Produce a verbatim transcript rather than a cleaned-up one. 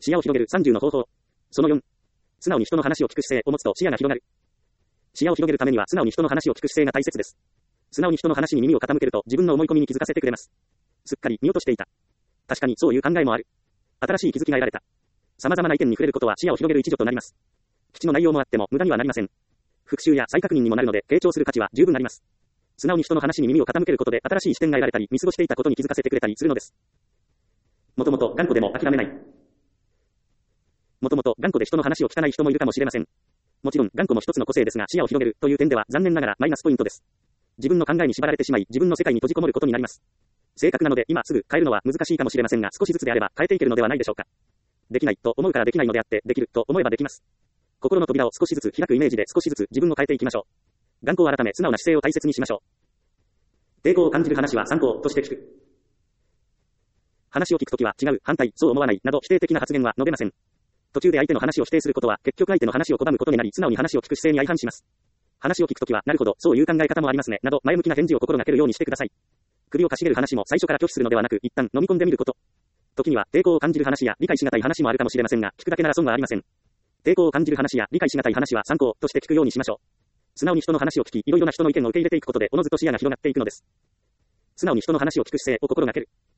視野を広げるさんじゅうの方法。そのよん。素直に人の話を聞く姿勢を持つと視野が広がる。視野を広げるためには素直に人の話を聞く姿勢が大切です。素直に人の話に耳を傾けると自分の思い込みに気づかせてくれます。すっかり見落としていた。確かにそういう考えもある。新しい気づきが得られた。様々な意見に触れることは視野を広げる一助となります。口の内容もあっても無駄にはなりません。復習や再確認にもなるので傾聴する価値は十分あります。素直に人の話に耳を傾けることで新しい視点が得られたり見過ごしていたことに気づかせてくれたりするのです。もともと頑固でも諦めない。もともと頑固で人の話を聞かない人もいるかもしれません。もちろん頑固も一つの個性ですが視野を広げるという点では残念ながらマイナスポイントです。自分の考えに縛られてしまい自分の世界に閉じこもることになります。性格なので今すぐ変えるのは難しいかもしれませんが少しずつであれば変えていけるのではないでしょうか。できないと思うからできないのであってできると思えばできます。心の扉を少しずつ開くイメージで少しずつ自分を変えていきましょう。頑固を改め素直な姿勢を大切にしましょう。抵抗を感じる話は参考として聞く。話を聞くときは違う、反対、そう思わないなど否定的な発言は述べません。途中で相手の話を否定することは結局相手の話を拒むことになり素直に話を聞く姿勢に相反します。話を聞くときはなるほどそういう考え方もありますねなど前向きな返事を心がけるようにしてください。首をかしげる話も最初から拒否するのではなく一旦飲み込んでみること。時には抵抗を感じる話や理解しがたい話もあるかもしれませんが聞くだけなら損はありません。抵抗を感じる話や理解しがたい話は参考として聞くようにしましょう。素直に人の話を聞きいろいろな人の意見を受け入れていくことでおのずと視野が広がっていくのです。素直に人の話を聞く姿勢を心がける。